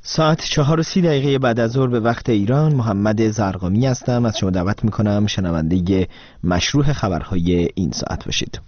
ساعت 4:30 بعد از ظهر به وقت ایران. محمد زرقامی هستم. از شما دعوت میکنم شنونده مشروع خبرهای این ساعت باشید.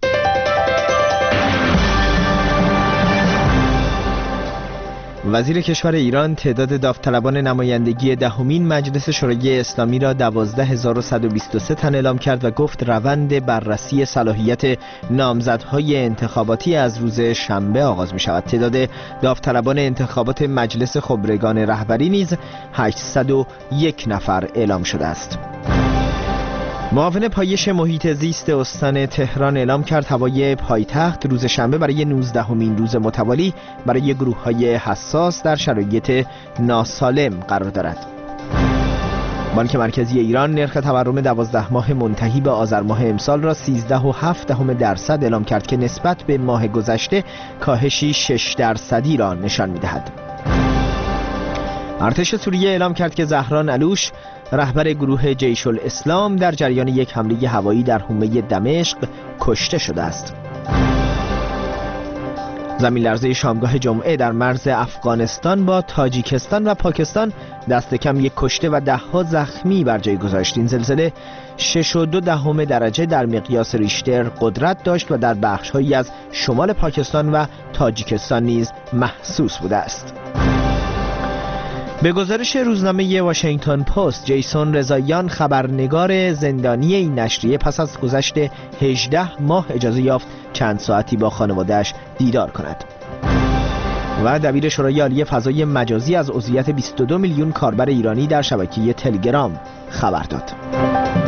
وزیر کشور ایران تعداد داوطلبان نمایندگی دهمین مجلس شورای اسلامی را 12123 تن اعلام کرد و گفت روند بررسی صلاحیت نامزدهای انتخاباتی از روز شنبه آغاز می شود. تعداد داوطلبان انتخابات مجلس خبرگان رهبری نیز 801 نفر اعلام شده است. معاون پایش محیط زیست استان تهران اعلام کرد هوای پایتخت روز شنبه برای 19مین روز متوالی برای گروه‌های حساس در شرایط ناسالم قرار دارد. بانک مرکزی ایران نرخ تورم 12 ماه منتهی به آذر ماه امسال را 13.7% اعلام کرد که نسبت به ماه گذشته کاهشی 6% را نشان می‌دهد. ارتش سوریه اعلام کرد که زهران علوش رهبر گروه جیش الاسلام در جریان یک حمله هوایی در حومه دمشق کشته شده است. زمین لرزه شامگاه جمعه در مرز افغانستان با تاجیکستان و پاکستان دست کم یک کشته و 10 زخمی بر جای گذاشت. این زلزله 6.2 درجه در مقیاس ریشتر قدرت داشت و در بخش‌هایی از شمال پاکستان و تاجیکستان نیز محسوس بوده است. به گزارش روزنامه واشنگتن پست، جیسون رضاییان خبرنگار زندانی این نشریه پس از گذشت 18 ماه اجازه یافت چند ساعتی با خانواده‌اش دیدار کند. و دبیر شورای عالی فضای مجازی از عضویت 22 میلیون کاربر ایرانی در شبکه تلگرام خبر داد.